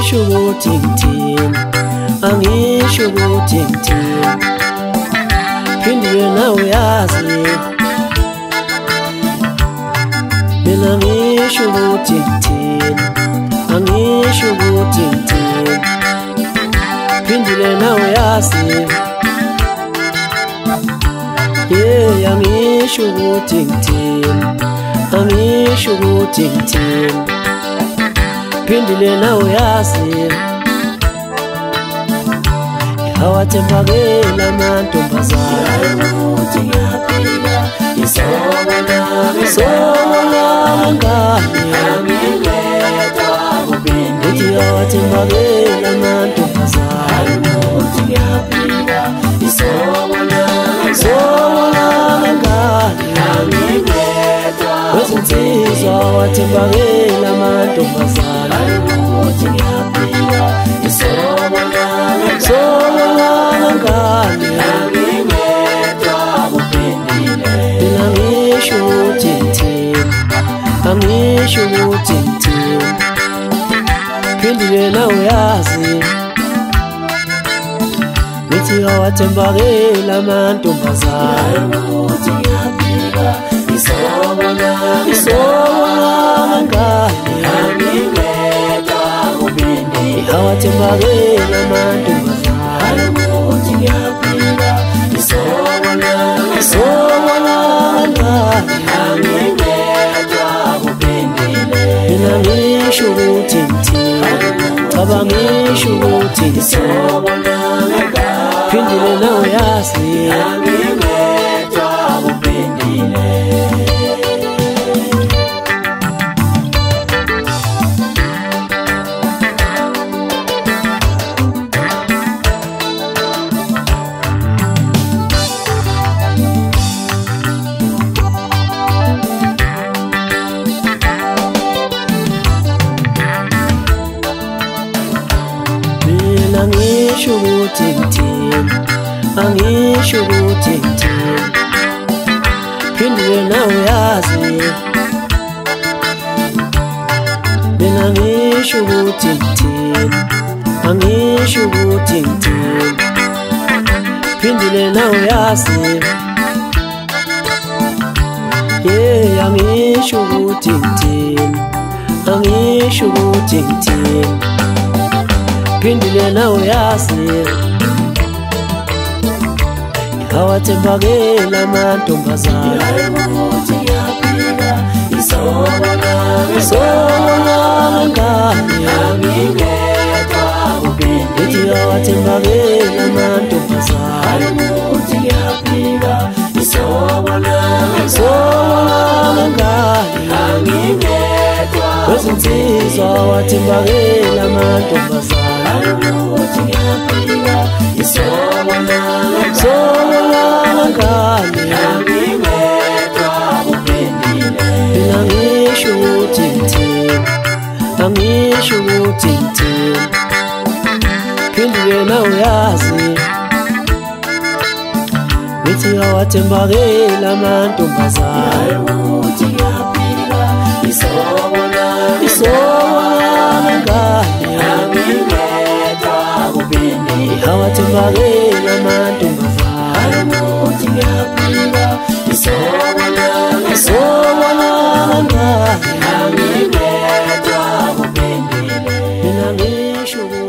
angisho ukuthi ngithini, angisho ukuthi ngithini, phindile nawe yazi. Mina angisho ukuthi ngithini, angisho ukuthi ngithini, phindile nawe yazi. Yeah, angisho ukuthi ngithini, angisho ukuthi ngithini, phindile nawe yazi. Awathembakela amantombazane ukuthi ngiyaphila, isobona ngani angingedwa kubindi. Uthi awathembakela amantombazane ukuthi ngiyaphila, isobona ngani angingedwa. Kwezinsizwa awathembakela amantombazane ukuthi ngiyaphila, isobona ngani angingedwa kuphendile. Mina ngisho ukuthi ngithini, angisho ukuthi ngithini, phindile nawe yazi. Ngithi awathembakela amantombazane ukuthi ngiyaphila, isobona ngani angingedwa kuphendile. Awathembakela amantombazane ukuthi ngiyaphila, isobona ngani angingedwa kuphendile. Mina ngisho ukuthi ngithini, chaba ngisho ukuthi ngithini, phindile nawe yazi. Angingedwa kuphendile. Angisho ukuthi ngithini, angisho ukuthi ngithini, phindile nawe yazi. Mina angisho ukuthi ngithini, angisho ukuthi ngithini, phindile nawe yazi. Yeah, angisho ukuthi ngithini, angisho ukuthi ngithini, phindile nawe yazi. Awathembakela amantombazane ukuthi ngiyaphila, isobona ngani angingedwa kuphendile. Uthi awathembakela amantombazane ukuthi ngiyaphila, isobona ngani angingedwa. Kwezinsizwa awathembakela amantombazane ukuthi ngiyaphila, isobona ngani angingedwa kuphendile. Mina ngisho ukuthi ngithini, angisho ukuthi ngithini, phindile nawe yazi. Ngithi awathembakela amantombazane ukuthi ngiyaphila, isobona ngani angingedwa kuphendile. Awathembakela amantombazane ukuthi ngiyaphila, isobona ngani angingedwa kuphendile. Mina ngisho